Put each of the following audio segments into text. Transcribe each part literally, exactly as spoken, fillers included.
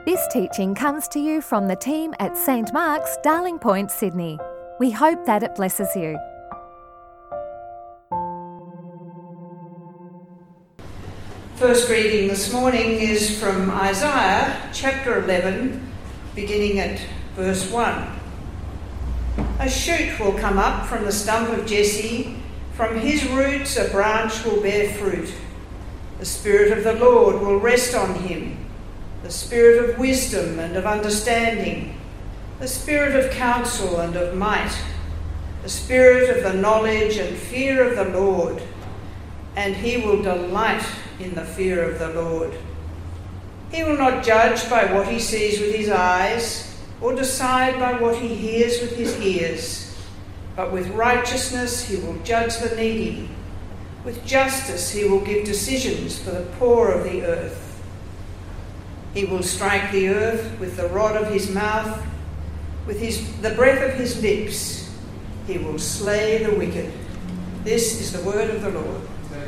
This teaching comes to you from the team at Saint Mark's, Darling Point, Sydney. We hope that it blesses you. First reading this morning is from Isaiah chapter eleven, beginning at verse one. A shoot will come up from the stump of Jesse, from his roots a branch will bear fruit. The Spirit of the Lord will rest on him, the Spirit of wisdom and of understanding, the Spirit of counsel and of might, the Spirit of the knowledge and fear of the Lord, and he will delight in the fear of the Lord. He will not judge by what he sees with his eyes, or decide by what he hears with his ears, but with righteousness he will judge the needy. With justice he will give decisions for the poor of the earth. He will strike the earth with the rod of his mouth, with his, the breath of his lips. He will slay the wicked. This is the word of the Lord.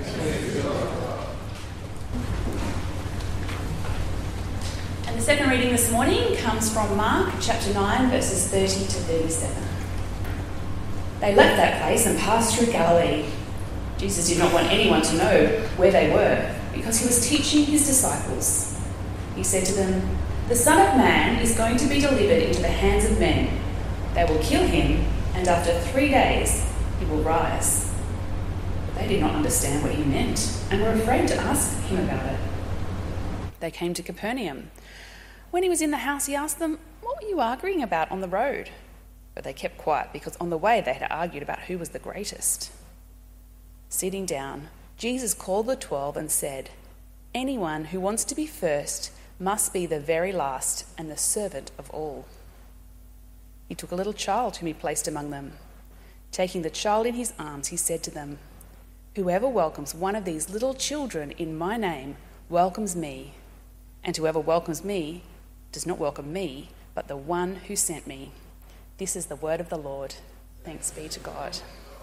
And the second reading this morning comes from Mark chapter nine, verses thirty to thirty-seven. They left that place and passed through Galilee. Jesus did not want anyone to know where they were, because he was teaching his disciples. He said to them, "The Son of Man is going to be delivered into the hands of men. They will kill him, and after three days he will rise." But they did not understand what he meant, and were afraid to ask him about it. They came to Capernaum. When he was in the house, he asked them, "What were you arguing about on the road?" But they kept quiet, because on the way they had argued about who was the greatest. Sitting down, Jesus called the twelve and said, "Anyone who wants to be first must be the very last and the servant of all." He took a little child whom he placed among them. Taking the child in his arms, he said to them, "Whoever welcomes one of these little children in my name welcomes me, and whoever welcomes me does not welcome me, but the one who sent me." This is the word of the Lord. Thanks be to God.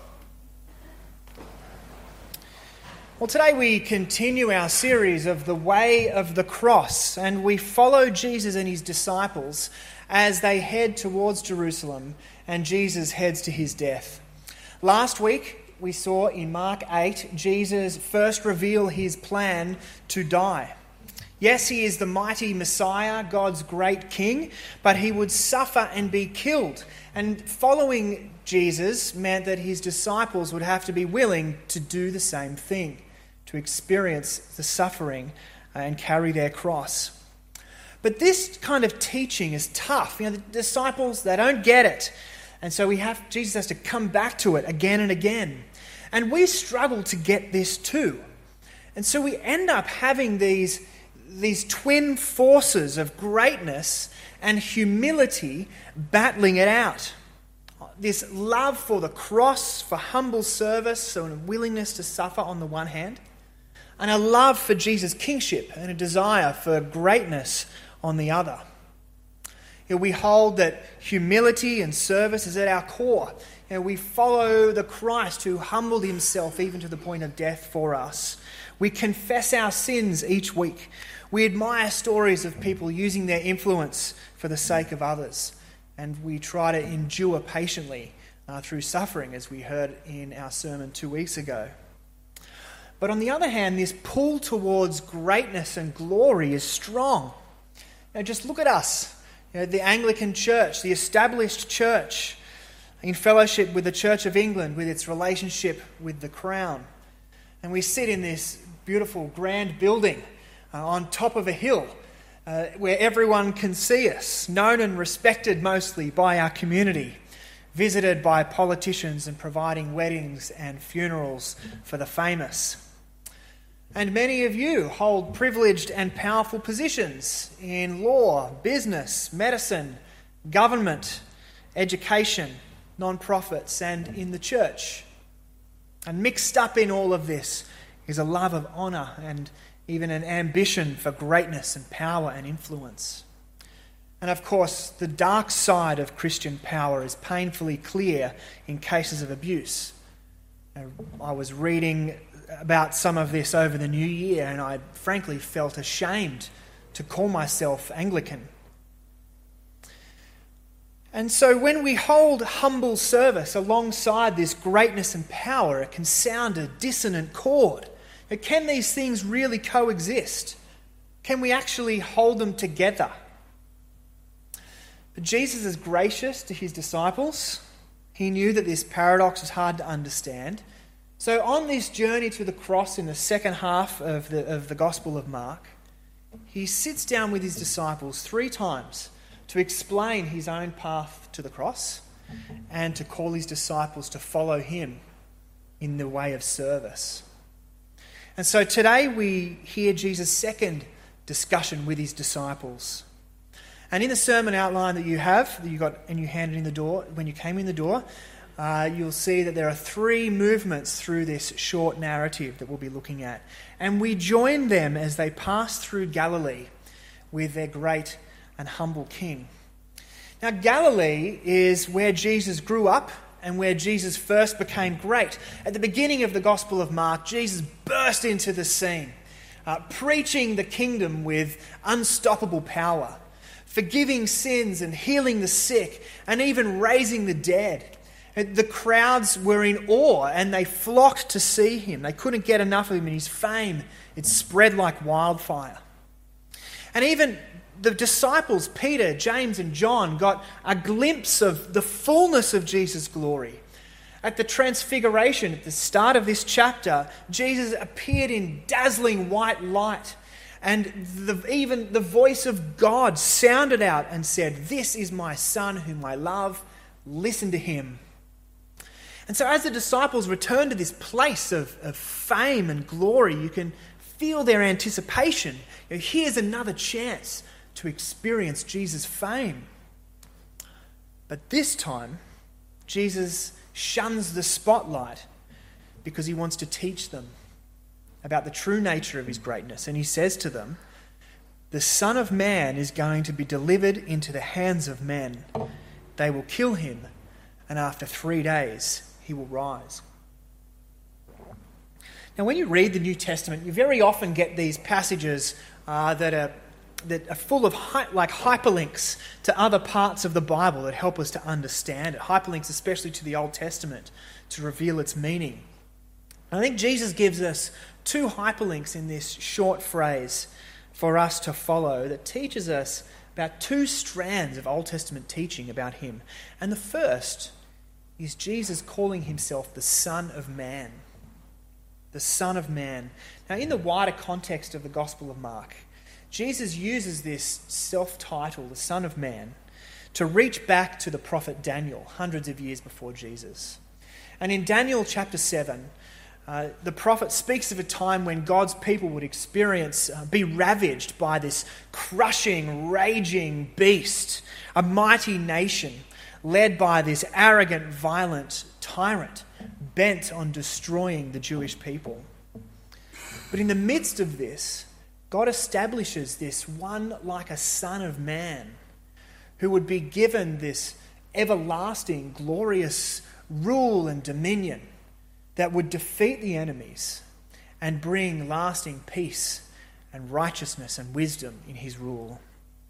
Well, today we continue our series of the way of the cross, and we follow Jesus and his disciples as they head towards Jerusalem and Jesus heads to his death. Last week we saw in Mark eight Jesus first reveal his plan to die. Yes, he is the mighty Messiah, God's great king, but he would suffer and be killed. And following Jesus meant that his disciples would have to be willing to do the same thing, to experience the suffering and carry their cross. But this kind of teaching is tough. You know, the disciples, they don't get it. And so we have Jesus has to come back to it again and again. And we struggle to get this too. And so we end up having these, these twin forces of greatness and humility battling it out. This love for the cross, for humble service, so a willingness to suffer on the one hand, and a love for Jesus' kingship and a desire for greatness on the other. You know, we hold that humility and service is at our core. You know, we follow the Christ who humbled himself even to the point of death for us. We confess our sins each week. We admire stories of people using their influence for the sake of others. And we try to endure patiently uh, through suffering, as we heard in our sermon two weeks ago. But on the other hand, this pull towards greatness and glory is strong. Now just look at us, you know, the Anglican Church, the established church, in fellowship with the Church of England, with its relationship with the Crown. And we sit in this beautiful, grand building uh, on top of a hill, uh, where everyone can see us, known and respected mostly by our community, visited by politicians and providing weddings and funerals for the famous. And many of you hold privileged and powerful positions in law, business, medicine, government, education, non-profits, and in the church. And mixed up in all of this is a love of honour and even an ambition for greatness and power and influence. And of course, the dark side of Christian power is painfully clear in cases of abuse. I was reading about some of this over the new year, and I frankly felt ashamed to call myself Anglican. And so when we hold humble service alongside this greatness and power, it can sound a dissonant chord. Can these things really coexist? Can we actually hold them together? But Jesus is gracious to his disciples. He knew that this paradox was hard to understand. So on this journey to the cross in the second half of the, of the Gospel of Mark, he sits down with his disciples three times to explain his own path to the cross and to call his disciples to follow him in the way of service. And so today we hear Jesus' second discussion with his disciples. And in the sermon outline that you have, that you got and you handed in the door when you came in the door, uh, you'll see that there are three movements through this short narrative that we'll be looking at. And we join them as they pass through Galilee with their great and humble king. Now, Galilee is where Jesus grew up and where Jesus first became great. At the beginning of the Gospel of Mark, Jesus burst into the scene, uh, preaching the kingdom with unstoppable power, forgiving sins and healing the sick, and even raising the dead. The crowds were in awe and they flocked to see him. They couldn't get enough of him, and his fame, it spread like wildfire. And even the disciples, Peter, James and John, got a glimpse of the fullness of Jesus' glory. At the Transfiguration, at the start of this chapter, Jesus appeared in dazzling white light. And the, even the voice of God sounded out and said, "This is my Son whom I love. Listen to him." And so as the disciples return to this place of, of fame and glory, you can feel their anticipation. You know, here's another chance to experience Jesus' fame. But this time, Jesus shuns the spotlight because he wants to teach them about the true nature of his greatness. And he says to them, "The Son of Man is going to be delivered into the hands of men. They will kill him, and after three days he will rise." Now, when you read the New Testament, you very often get these passages uh, that are that are full of hy- like hyperlinks to other parts of the Bible that help us to understand it. Hyperlinks especially to the Old Testament to reveal its meaning. I think Jesus gives us two hyperlinks in this short phrase for us to follow that teaches us about two strands of Old Testament teaching about him. And the first is Jesus calling himself the Son of Man. The Son of Man. Now, in the wider context of the Gospel of Mark, Jesus uses this self-title, the Son of Man, to reach back to the prophet Daniel, hundreds of years before Jesus. And in Daniel chapter seven, uh, the prophet speaks of a time when God's people would experience, uh, be ravaged by this crushing, raging beast, a mighty nation led by this arrogant, violent tyrant bent on destroying the Jewish people. But in the midst of this, God establishes this one like a Son of Man who would be given this everlasting, glorious rule and dominion that would defeat the enemies and bring lasting peace and righteousness and wisdom in his rule.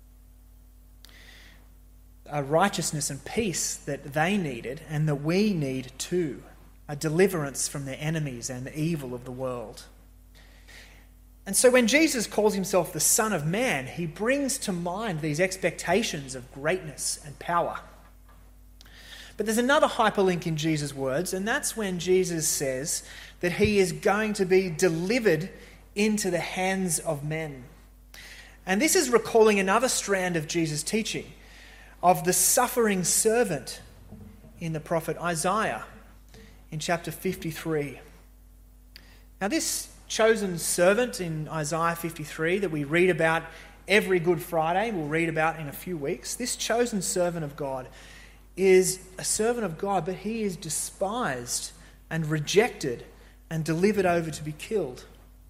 A righteousness and peace that they needed and that we need too. A deliverance from their enemies and the evil of the world. And so when Jesus calls himself the Son of Man, he brings to mind these expectations of greatness and power. But there's another hyperlink in Jesus' words, and that's when Jesus says that he is going to be delivered into the hands of men. And this is recalling another strand of Jesus' teaching, of the suffering servant in the prophet Isaiah in chapter fifty-three. Now, this chosen servant in Isaiah fifty-three that we read about every Good Friday, we'll read about in a few weeks, this chosen servant of God is a servant of God, but he is despised and rejected and delivered over to be killed.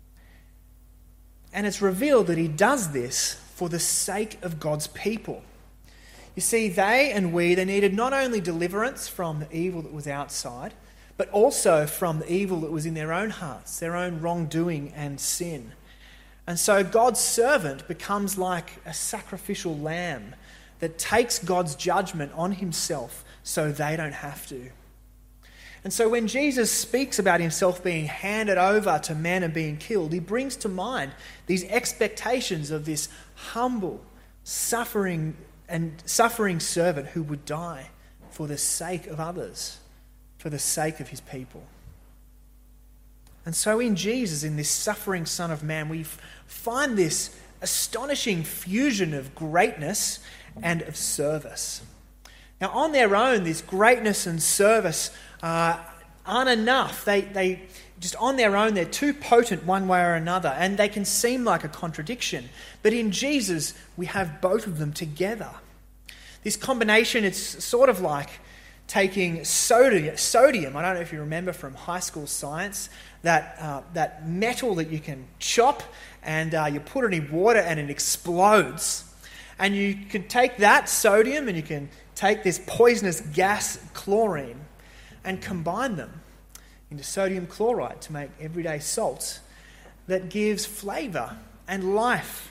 And it's revealed that he does this for the sake of God's people. You see, they and we, they needed not only deliverance from the evil that was outside, but also from the evil that was in their own hearts, their own wrongdoing and sin. And so God's servant becomes like a sacrificial lamb that takes God's judgment on himself so they don't have to. And so when Jesus speaks about himself being handed over to men and being killed, he brings to mind these expectations of this humble, suffering and suffering servant who would die for the sake of others, for the sake of his people. And so in Jesus, in this suffering Son of Man, we find this astonishing fusion of greatness and of service. Now, on their own, this greatness and service uh, aren't enough. They, they just on their own, they're too potent one way or another, and they can seem like a contradiction. But in Jesus, we have both of them together. This combination, it's sort of like taking sodium, sodium, I don't know if you remember from high school science, that uh, that metal that you can chop and uh, you put it in water and it explodes. And you can take that sodium and you can take this poisonous gas, chlorine, and combine them into sodium chloride to make everyday salts that gives flavour and life.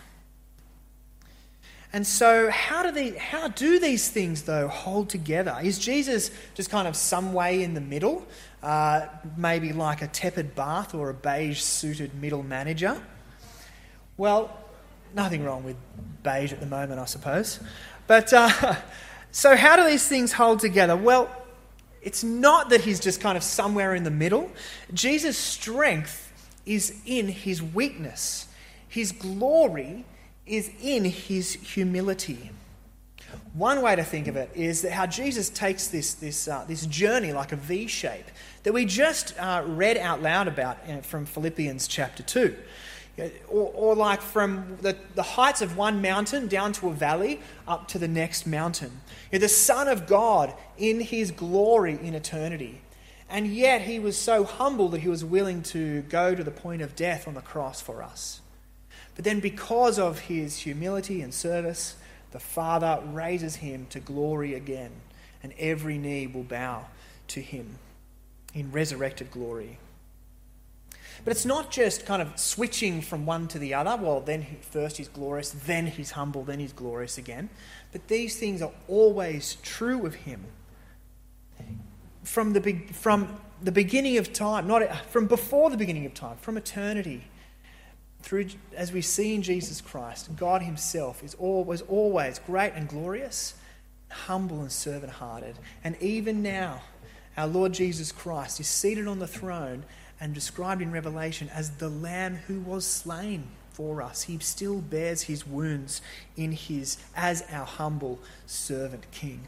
And so how do they, how do these things, though, hold together? Is Jesus just kind of some way in the middle, uh, maybe like a tepid bath or a beige-suited middle manager? Well, nothing wrong with beige at the moment, I suppose. But uh, so how do these things hold together? Well, it's not that he's just kind of somewhere in the middle. Jesus' strength is in his weakness. His glory is in his humility. One way to think of it is that how Jesus takes this this uh, this journey like a V shape that we just uh, read out loud about uh, from Philippians chapter two. Or, or like from the, the heights of one mountain down to a valley up to the next mountain. You're the Son of God in his glory in eternity. And yet he was so humble that he was willing to go to the point of death on the cross for us. But then because of his humility and service, the Father raises him to glory again, and every knee will bow to him in resurrected glory. But it's not just kind of switching from one to the other. Well, then he, first he's glorious, then he's humble, then he's glorious again. But these things are always true of him. From the, be, from the beginning of time, not from before the beginning of time, from eternity, through as we see in Jesus Christ, God himself is always, always great and glorious, humble and servant-hearted. And even now, our Lord Jesus Christ is seated on the throne and described in Revelation as the Lamb who was slain for us. He still bears his wounds in his as our humble servant king.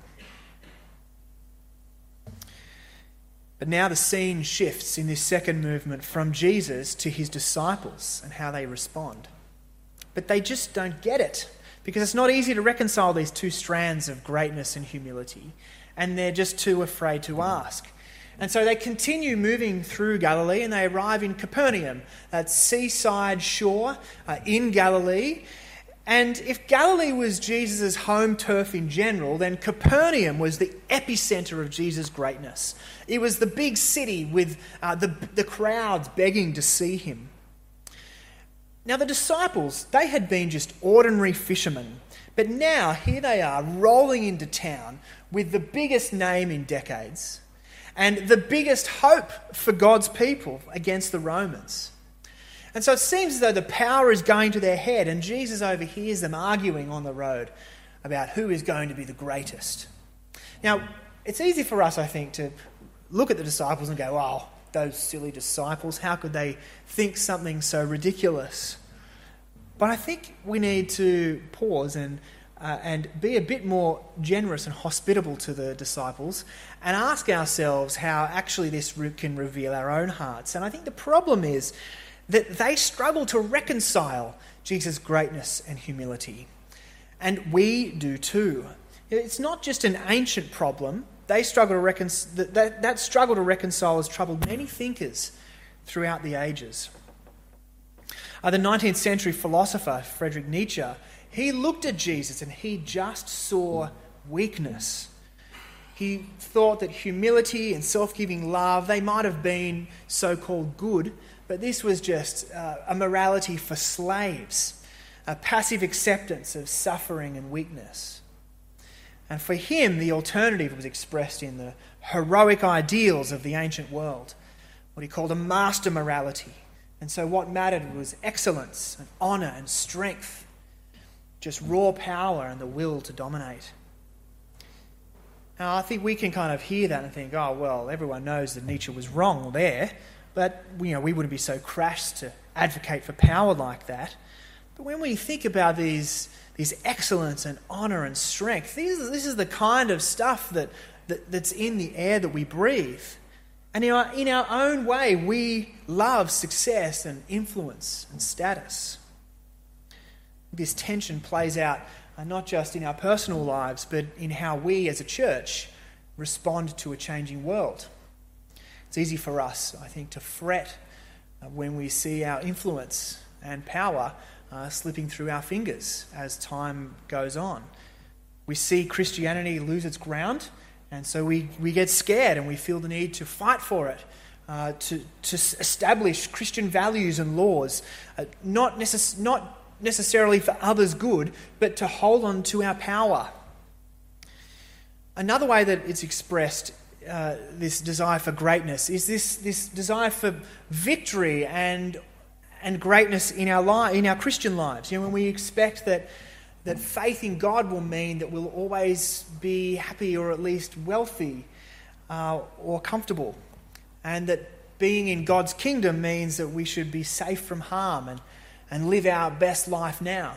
But now the scene shifts in this second movement from Jesus to his disciples and how they respond. But they just don't get it, because it's not easy to reconcile these two strands of greatness and humility, and they're just too afraid to ask. And so they continue moving through Galilee and they arrive in Capernaum, that seaside shore uh, in Galilee. And if Galilee was Jesus' home turf in general, then Capernaum was the epicenter of Jesus' greatness. It was the big city with uh, the, the crowds begging to see him. Now the disciples, they had been just ordinary fishermen. But now here they are rolling into town with the biggest name in decades and the biggest hope for God's people against the Romans. And so it seems as though the power is going to their head, and Jesus overhears them arguing on the road about who is going to be the greatest. Now, it's easy for us, I think, to look at the disciples and go, oh, those silly disciples, how could they think something so ridiculous? But I think we need to pause and uh, and be a bit more generous and hospitable to the disciples and ask ourselves how actually this can reveal our own hearts. And I think the problem is that they struggle to reconcile Jesus' greatness and humility. And we do too. It's not just an ancient problem. They struggle to reconcile, that, that struggle to reconcile has troubled many thinkers throughout the ages. Uh, the nineteenth century philosopher Friedrich Nietzsche, he looked at Jesus and he just saw weakness. He thought that humility and self-giving love, they might have been so-called good, but this was just uh, a morality for slaves, a passive acceptance of suffering and weakness. And for him, the alternative was expressed in the heroic ideals of the ancient world, what he called a master morality. And so what mattered was excellence and honour and strength, just raw power and the will to dominate. Now, I think we can kind of hear that and think, oh, well, everyone knows that Nietzsche was wrong there, but you know, we wouldn't be so crass to advocate for power like that. But when we think about these, these excellence and honour and strength, these, this is the kind of stuff that, that that's in the air that we breathe. And in our, in our own way, we love success and influence and status. This tension plays out uh, not just in our personal lives, but in how we as a church respond to a changing world. It's easy for us, I think, to fret uh, when we see our influence and power uh, slipping through our fingers as time goes on. We see Christianity lose its ground, and so we, we get scared and we feel the need to fight for it, uh, to, to establish Christian values and laws, uh, not, necess- not necessarily for others' good, but to hold on to our power. Another way that it's expressed, uh, this desire for greatness, is this, this desire for victory and, and greatness in our li- in our Christian lives. You know, when we expect that that faith in God will mean that we'll always be happy or at least wealthy uh, or comfortable, and that being in God's kingdom means that we should be safe from harm and, and live our best life now.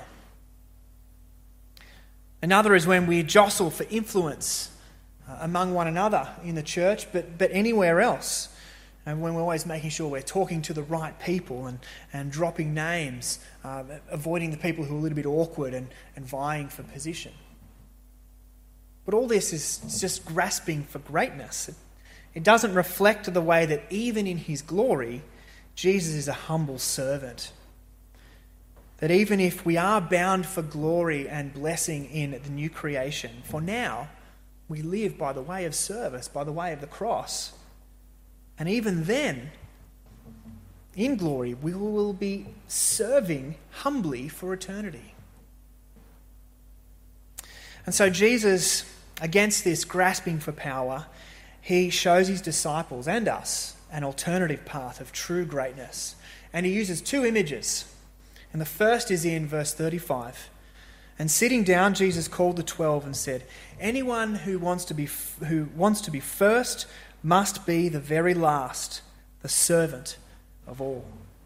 Another is when we jostle for influence uh, among one another in the church, but, but anywhere else. And when we're always making sure we're talking to the right people and, and dropping names, uh, avoiding the people who are a little bit awkward and, and vying for position. But all this is just grasping for greatness. It, it doesn't reflect the way that even in his glory, Jesus is a humble servant. That even if we are bound for glory and blessing in the new creation, for now, we live by the way of service, by the way of the cross. And even then, in glory, we will be serving humbly for eternity. And so Jesus, against this grasping for power, he shows his disciples and us an alternative path of true greatness. And he uses two images. And the first is in verse thirty-five. And sitting down, Jesus called the twelve and said, "Anyone who wants to be who wants to be first must be the very last, the servant of all."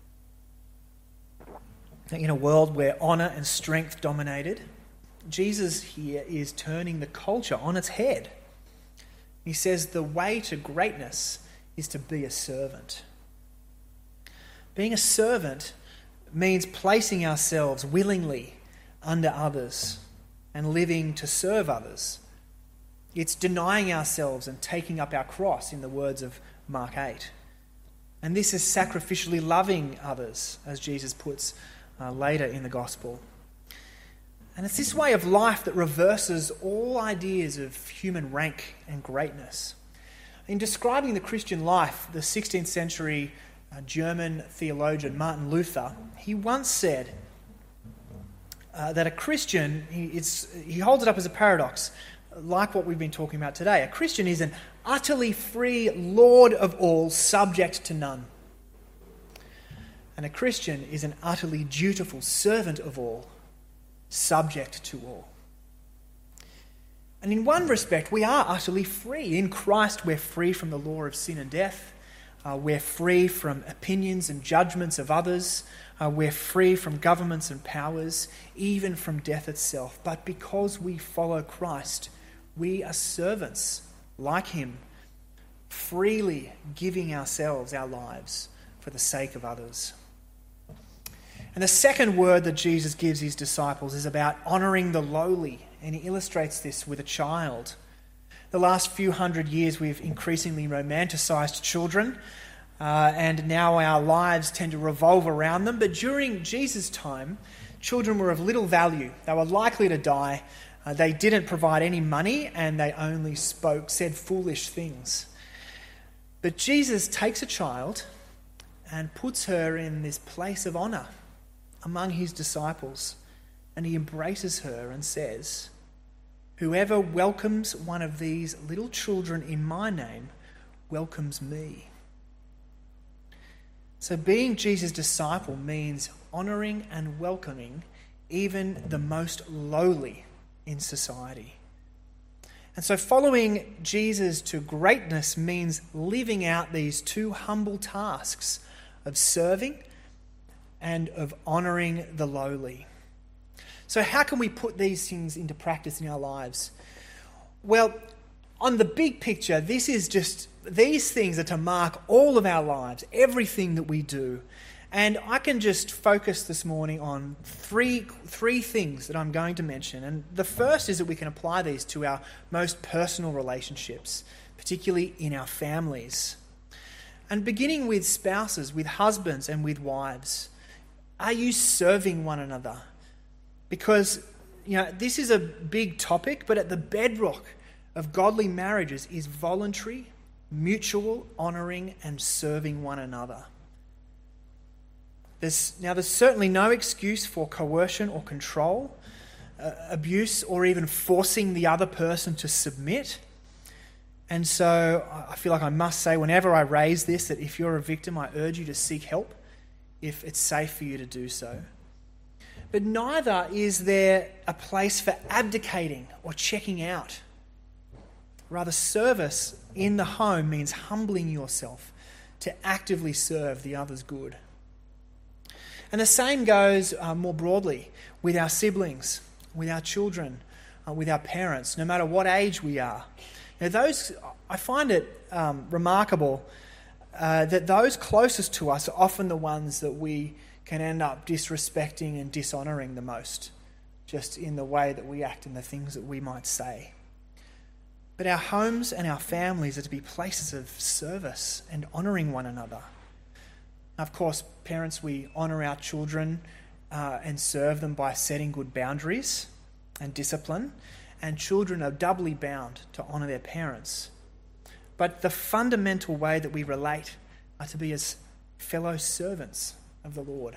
In a world where honour and strength dominated, Jesus here is turning the culture on its head. He says the way to greatness is to be a servant. Being a servant means placing ourselves willingly under others and living to serve others. It's denying ourselves and taking up our cross, in the words of Mark eight. And this is sacrificially loving others, as Jesus puts uh, later in the gospel. And it's this way of life that reverses all ideas of human rank and greatness. In describing the Christian life, the sixteenth century uh, German theologian Martin Luther, he once said uh, that a Christian, he, it's, he holds it up as a paradox, like what we've been talking about today. A Christian is an utterly free Lord of all, subject to none. And a Christian is an utterly dutiful servant of all, subject to all. And in one respect, we are utterly free. In Christ, we're free from the law of sin and death. Uh, we're free from opinions and judgments of others. Uh, we're free from governments and powers, even from death itself. But because we follow Christ, we are servants like him, freely giving ourselves, our lives, for the sake of others. And the second word that Jesus gives his disciples is about honouring the lowly, and he illustrates this with a child. The last few hundred years we've increasingly romanticised children, uh, and now our lives tend to revolve around them. But during Jesus' time, children were of little value. They were likely to die. Uh, they didn't provide any money, and they only spoke, said foolish things. But Jesus takes a child and puts her in this place of honour among his disciples. And he embraces her and says, "Whoever welcomes one of these little children in my name welcomes me." So being Jesus' disciple means honouring and welcoming even the most lowly in society. And so following Jesus to greatness means living out these two humble tasks of serving and of honouring the lowly. So how can we put these things into practice in our lives? Well, on the big picture, this is just, these things are to mark all of our lives, everything that we do. And I can just focus this morning on three three things that I'm going to mention. And the first is that we can apply these to our most personal relationships, particularly in our families. And beginning with spouses, with husbands and with wives, are you serving one another? Because, you know, this is a big topic, but at the bedrock of godly marriages is voluntary, mutual honouring and serving one another. There's, now, there's certainly no excuse for coercion or control, uh, abuse, or even forcing the other person to submit. And so I feel like I must say, whenever I raise this, that if you're a victim, I urge you to seek help if it's safe for you to do so. But neither is there a place for abdicating or checking out. Rather, service in the home means humbling yourself to actively serve the other's good. And the same goes uh, more broadly with our siblings, with our children, uh, with our parents, no matter what age we are. Now, those, I find it um, remarkable uh, that those closest to us are often the ones that we can end up disrespecting and dishonouring the most, just in the way that we act and the things that we might say. But our homes and our families are to be places of service and honouring one another. Of course, parents, we honour our children uh, and serve them by setting good boundaries and discipline, and children are doubly bound to honour their parents. But the fundamental way that we relate are to be as fellow servants of the Lord,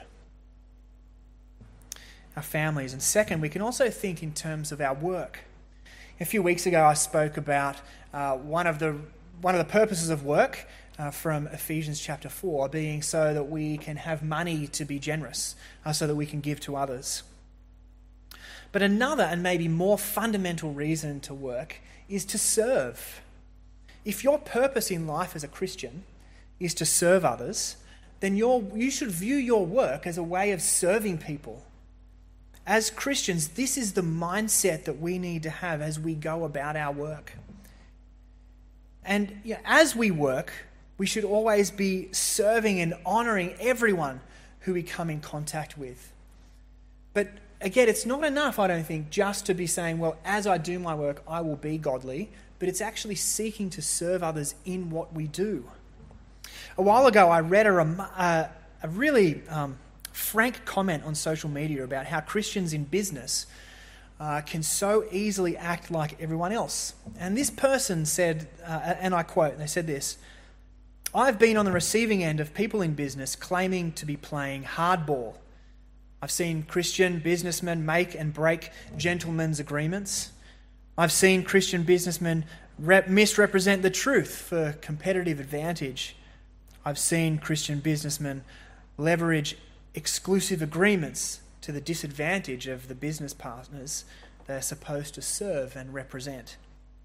our families. And second, we can also think in terms of our work. A few weeks ago, I spoke about uh, one of the one of the purposes of work uh, from Ephesians chapter four being so that we can have money to be generous, uh, so that we can give to others. But another and maybe more fundamental reason to work is to serve. If your purpose in life as a Christian is to serve others, then your, you should view your work as a way of serving people. As Christians, this is the mindset that we need to have as we go about our work. And you know, as we work, we should always be serving and honouring everyone who we come in contact with. But again, it's not enough, I don't think, just to be saying, well, as I do my work, I will be godly, but it's actually seeking to serve others in what we do. A while ago, I read a, a, a really um, frank comment on social media about how Christians in business uh, can so easily act like everyone else. And this person said, uh, and I quote, they said this, "I've been on the receiving end of people in business claiming to be playing hardball. I've seen Christian businessmen make and break gentlemen's agreements. I've seen Christian businessmen rep- misrepresent the truth for competitive advantage. I've seen Christian businessmen leverage exclusive agreements to the disadvantage of the business partners they're supposed to serve and represent."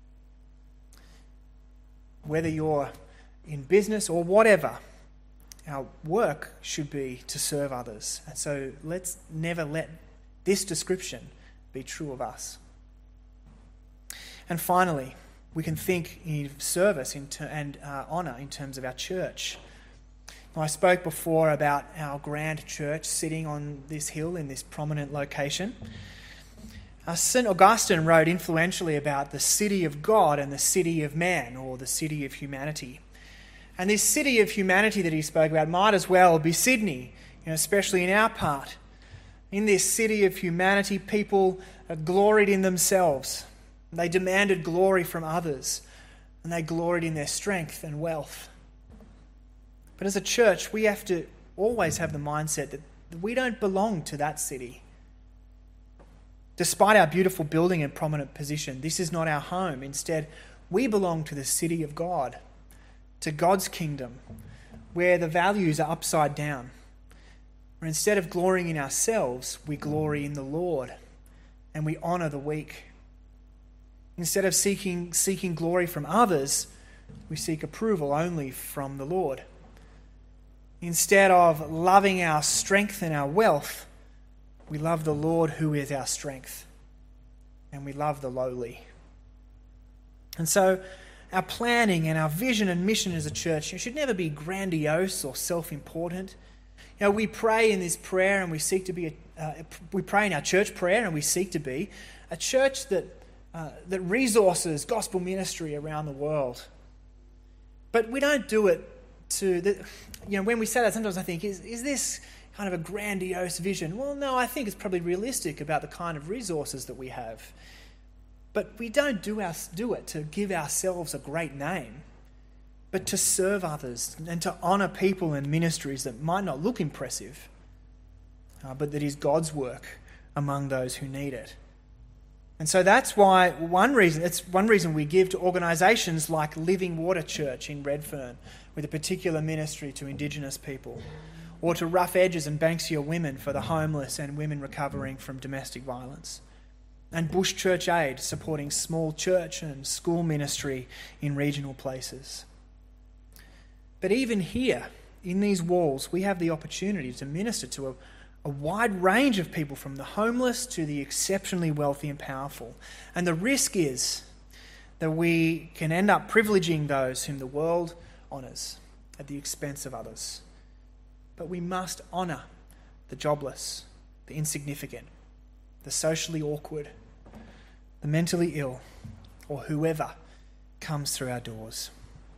Whether you're in business or whatever, our work should be to serve others. And so let's never let this description be true of us. And finally, we can think in service in ter- and uh, honour in terms of our church. I spoke before about our grand church sitting on this hill in this prominent location. Uh, Saint Augustine wrote influentially about the city of God and the city of man, or the city of humanity. And this city of humanity that he spoke about might as well be Sydney, you know, especially in our part. In this city of humanity, people uh, gloried in themselves. They demanded glory from others, and they gloried in their strength and wealth. But as a church, we have to always have the mindset that we don't belong to that city. Despite our beautiful building and prominent position, this is not our home. Instead, we belong to the city of God, to God's kingdom, where the values are upside down. Where instead of glorying in ourselves, we glory in the Lord and we honour the weak. Instead of seeking, seeking glory from others, we seek approval only from the Lord. Instead of loving our strength and our wealth, we love the Lord who is our strength, and we love the lowly. And so our planning and our vision and mission as a church should never be grandiose or self-important. You know, we pray in this prayer and we seek to be, a, uh, we pray in our church prayer and we seek to be a church that uh, that resources gospel ministry around the world. But we don't do it to, the, you know, when we say that, sometimes I think, is, is this kind of a grandiose vision? Well, no, I think it's probably realistic about the kind of resources that we have. But we don't do, our, do it to give ourselves a great name, but to serve others and to honour people and ministries that might not look impressive, uh, but that is God's work among those who need it. And so that's why one reason, it's one reason we give to organisations like Living Water Church in Redfern, with a particular ministry to Indigenous people, or to Rough Edges and Banksia Women for the homeless and women recovering from domestic violence, and Bush Church Aid supporting small church and school ministry in regional places. But even here, in these walls, we have the opportunity to minister to a A wide range of people, from the homeless to the exceptionally wealthy and powerful. And the risk is that we can end up privileging those whom the world honours at the expense of others. But we must honour the jobless, the insignificant, the socially awkward, the mentally ill, or whoever comes through our doors.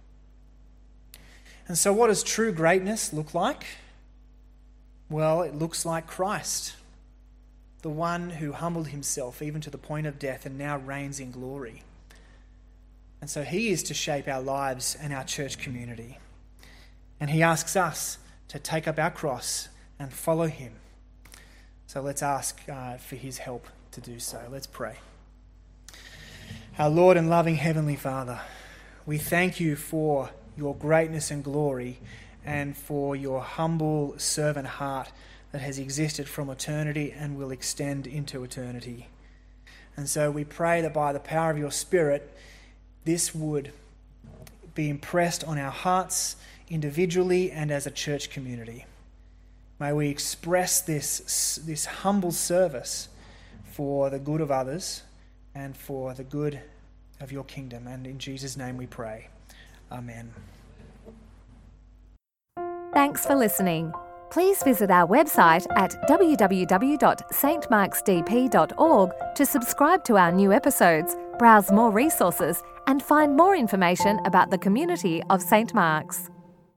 And so what does true greatness look like? Well, it looks like Christ, the one who humbled himself even to the point of death and now reigns in glory. And so he is to shape our lives and our church community. And he asks us to take up our cross and follow him. So let's ask uh, for his help to do so. Let's pray. Our Lord and loving Heavenly Father, we thank you for your greatness and glory, and for your humble servant heart that has existed from eternity and will extend into eternity. And so we pray that by the power of your Spirit, this would be impressed on our hearts individually and as a church community. May we express this, this humble service for the good of others and for the good of your kingdom. And in Jesus' name we pray. Amen. Thanks for listening. Please visit our website at w w w dot s t marks d p dot org to subscribe to our new episodes, browse more resources, and find more information about the community of Saint Mark's.